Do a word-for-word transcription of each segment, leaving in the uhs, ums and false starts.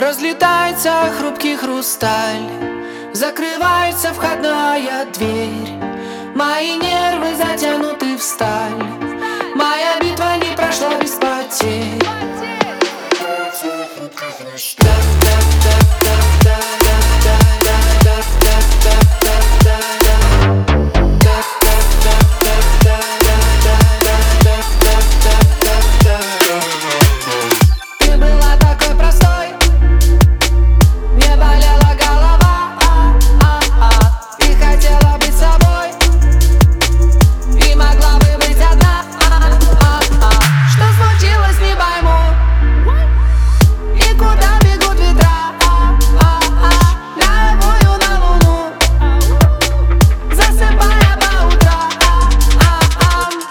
Разлетается хрупкий хрусталь, закрывается входная дверь. Мои нервы затянуты в сталь, моя битва не прошла без потерь. Ты была такой простой, не болела голова, а, а, а. И хотела быть собой, и могла бы быть одна, а, а, а. Что случилось, не пойму, и куда бегут ветра, а, а, а. На обою, на луну, засыпая по утрам, а, а, а.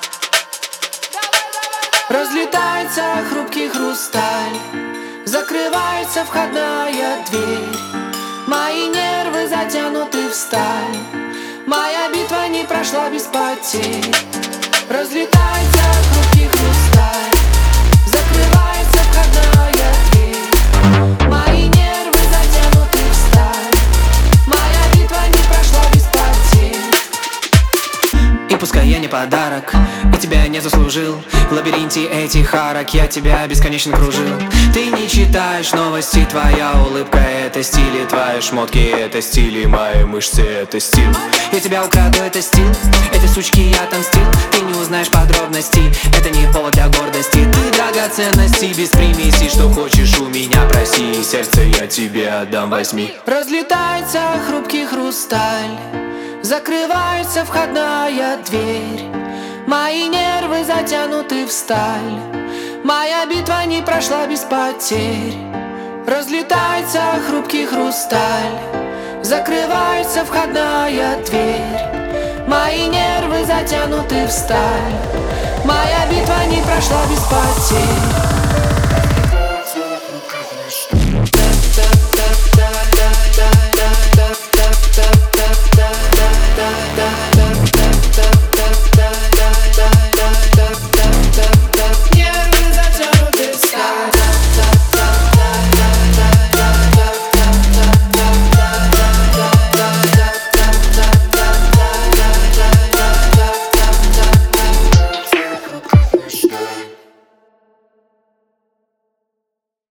Разлетается хрупкий хрусталь, закрывается входная дверь. Мои нервы затянуты в сталь, моя битва не прошла без потерь. Разлетается хрупкий хрусталь, закрывается входная дверь. Мои нервы затянуты в сталь, моя битва не прошла без потерь. И пускай я не подарок, и тебя не заслужил, в лабиринте этих арок я тебя бесконечно кружил. Ты не читаешь новости, твоя улыбка — это стиль, и твои шмотки — это стиль, и мои мышцы — это стиль. Я тебя украду, это стиль, этой сучки я отомстил. Ты не узнаешь подробностей, это не повод для гордости. Ты драгоценности без примесей, что хочешь у меня проси, и сердце я тебе отдам, возьми. Разлетается хрупкий хрусталь, закрывается входная дверь. Мои нервы затянуты в сталь, моя битва не прошла без потерь. Разлетается хрупкий хрусталь, закрывается входная дверь. Мои нервы затянуты в сталь, моя битва не прошла без потерь.